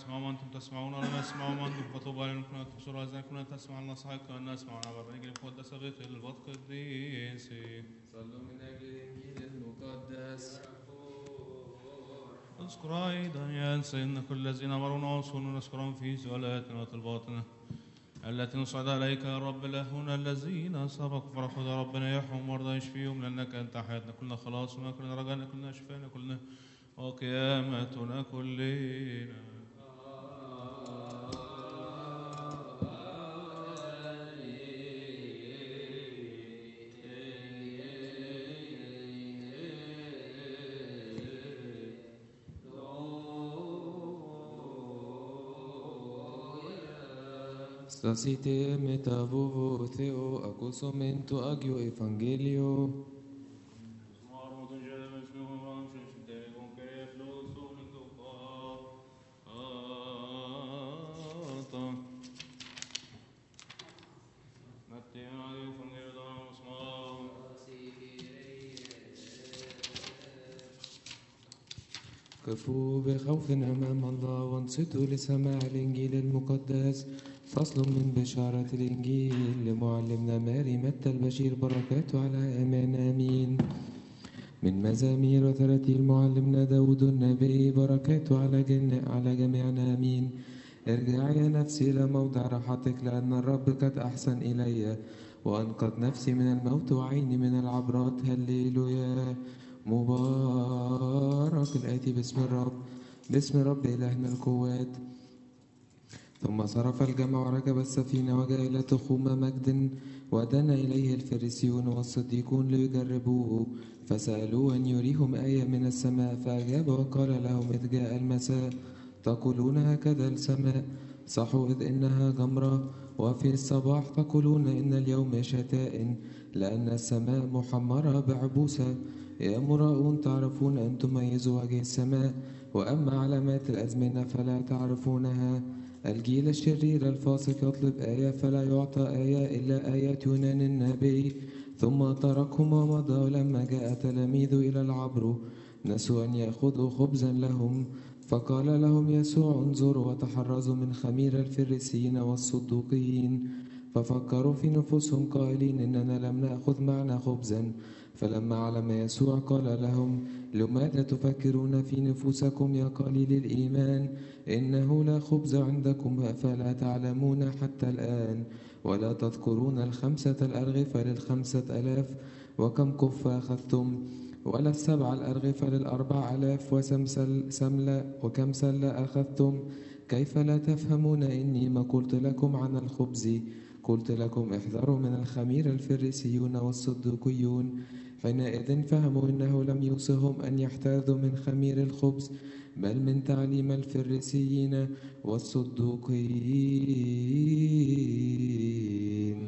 نسمع وما أنتم تسمعون ولا نسمع وما أنتم فطوبى لنا كنا تبصروا أذنا كنا تسمع النصائح كنا نسمع ونعبر نجري مقدس بيت القديس. صلوا من أجل الإنجيل المقدس. اذكر أيضا يا سيدنا كل الذين أمرونا وصولنا نذكرهم في سؤالاتنا وطلباتنا التي نصعد إليك يا رب لهنا الذين سبقوا فرحوا يا ربنا يحيوا مرضى يشفيهم لأنك أنت حياتنا كلنا خلاصنا كلنا رجانا كلنا شفانا كلنا وقيامتنا كلنا. Stasite metavovo theo accusomento agio evangelio. قفوا بخوف أمام الله وانصتوا لسماع الإنجيل المقدس. فصل من بشارة الإنجيل لمعلمنا ماري متى البشير بركاته على آمين آمين. من مزامير وتراتيل معلمنا داود النبي بركاته على جميعنا آمين. ارجع يا نفسي إلى موضع راحتك لأن الرب قد أحسن إلي وأنقذ نفسي من الموت وعيني من العبرات. هللويا. مبارك الآتي باسم الرب إلهنا القوات. ثم صرف الجمع وركب السفينة وجاء إلى تخوم مجد ودنا إليه الفريسيون والصديقون ليجربوه فسألوه أن يريهم آية من السماء فأجاب وقال لهم إذ جاء المساء تقولون هكذا السماء صحوا إذ إنها جمرة وفي الصباح تقولون إن اليوم شتاء لأن السماء محمرة بعبوسة. يا مراؤون تعرفون أن تميزوا وجه السماء وأما علامات الأزمنة فلا تعرفونها. الجيل الشرير الفاسق يطلب آية فلا يعطى آية إلا آية يونان النبي. ثم تركهم ومضى ولما جاء تلاميذ إلى العبر نسوا أن يأخذوا خبزا لهم فقال لهم يسوع انظروا وتحرزوا من خمير الفريسيين والصدوقيين. ففكروا في نفوسهم قائلين إننا لم نأخذ معنا خبزا. فلما علم يسوع قال لهم لماذا تفكرون في نفوسكم يا قليل الإيمان إنه لا خبز عندكم فلا تعلمون حتى الآن ولا تذكرون 5 الأرغفة ل5,000 وكم كف أخذتم ولا 7 الأرغفة ل4,000 وكم سلة أخذتم. كيف لا تفهمون إني ما قلت لكم عن الخبز قلت لكم احذروا من الخمير الفريسيون والصدوقيون. حينئذ فهموا إنه لم يوصهم أن يحتاذوا من خمير الخبز بل من تعليم الفريسيين والصدوقيين.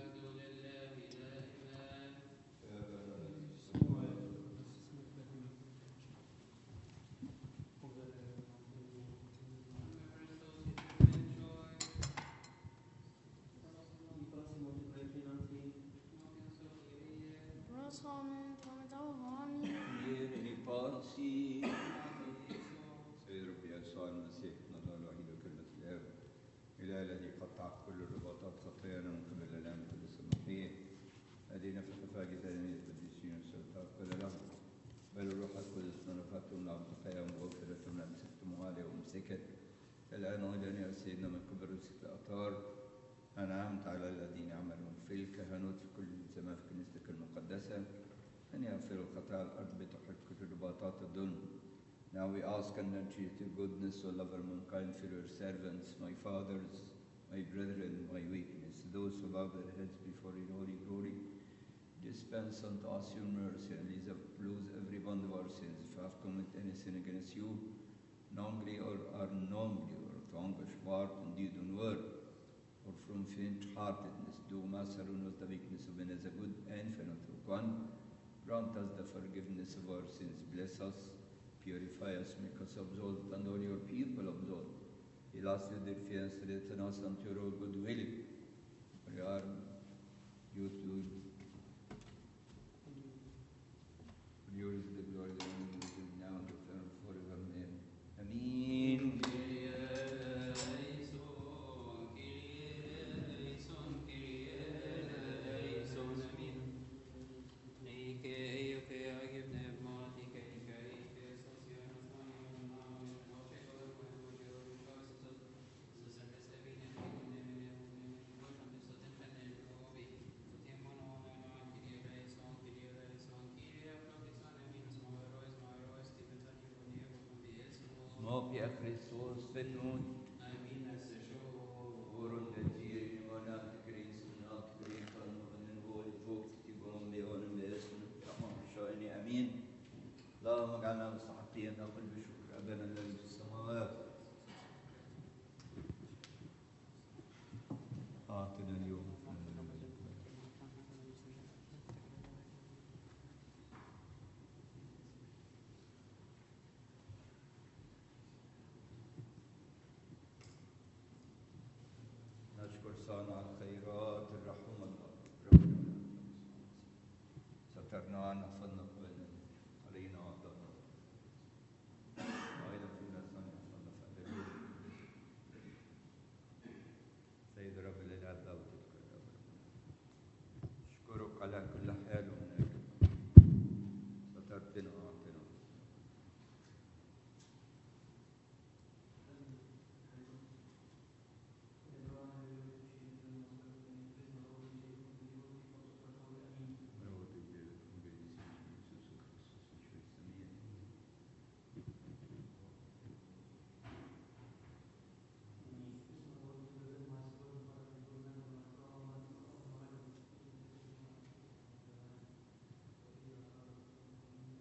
سيد ربي يسوع المسيح نضع الوحيد وكلمة الآب إله الذي قطع كل الرباطات خطايانا من قبل الآن كل سماحيه الذين في خفاء تلاميذ القديسين والسلطات قال لهم بل الروح القدس نرفتم لهم خطاياهم وغفرتم لأمسكتم عليه وأمسكت الآن أيضا يا سيدنا من قبل رؤوس الأقطار أنعمت على الذين يعملون في الكهنوت في كل زمان في كنيستك المقدسة أن يغفروا خطايا الأرض بتحرك كل رباطات الظلم. Now we ask and entreat your goodness, O lover mankind, for your servants, my fathers, my brethren, my weakness, those who bow their heads before your holy glory. Dispense unto us your mercy and lose every bond of our sins. If I have committed any sin against you, knowingly or unknowingly, or tongue or part, in deed and word, or from faint-heartedness, do master on us the weakness of men as a good and infinite one. Grant us the forgiveness of our sins. Bless us. Purify us, make us absolved, and all your people absolved. Heal us with their fear, strengthen us unto your good will. For you are you to for yours the glory, the honor, now and forever. Amen. Amen. via Christus venut. Oron detieri monat Christus nat Christus من هو فوق تبون بيون باسم تمام شايني امين. اللهم اجعلنا مستحقين نقول بشكر ابانا الذي في السماوات. اعطنا اليوم نشكر صانع الخيرات الرحمة الله سترنا ونحفظنا